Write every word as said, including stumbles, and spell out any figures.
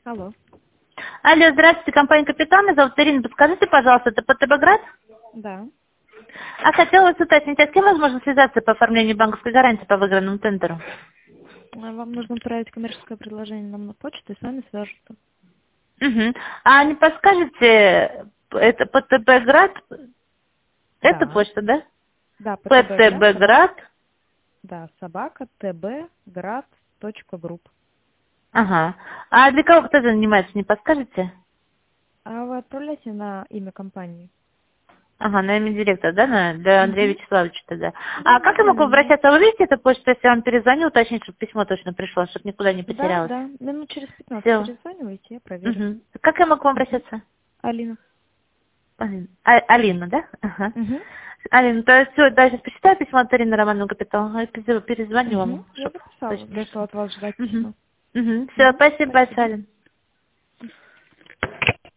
Алло. Алло, здравствуйте, компания «Капитал». Меня зовут Ирина. Подскажите, пожалуйста, это ПТБ-Град? Да. А хотела вас уточнить, а с кем возможно связаться по оформлению банковской гарантии по выигранному тендеру? А Вам нужно отправить коммерческое предложение нам на почту и с вами свяжутся. Угу. А не подскажете, это ПТБ-Град? Это Да. почта, да? Да, ПТБ-Град, собака. ПТБ-Град. Да, собака, tbgrad точка групп. Ага. А для кого кто занимается, не подскажете? А вы отправляйте на имя компании. Ага, на имя директора, да, на, для Андрея Угу. Вячеславовича тогда. Да, А как я можно и на могу меня. обращаться? Вы видите эту почту, если я вам перезвоню, уточнить, чтобы письмо точно пришло, чтобы никуда не Да, потерялось? да. Минут через пятнадцать Все. перезванивайте, я проверю. Угу. Как я могу к вам Угу. обращаться? Алина. Алина, А- Алина, да? Ага. Угу. Алина, то есть все, да, сейчас почитаю письмо от Ирины Романовны Капитал, а перезвоню Угу. вам, Я чтобы записала, точно да, что пришло. от вас ждать Угу. письма. Угу. Все, Угу. спасибо большое, Спасибо. Алина.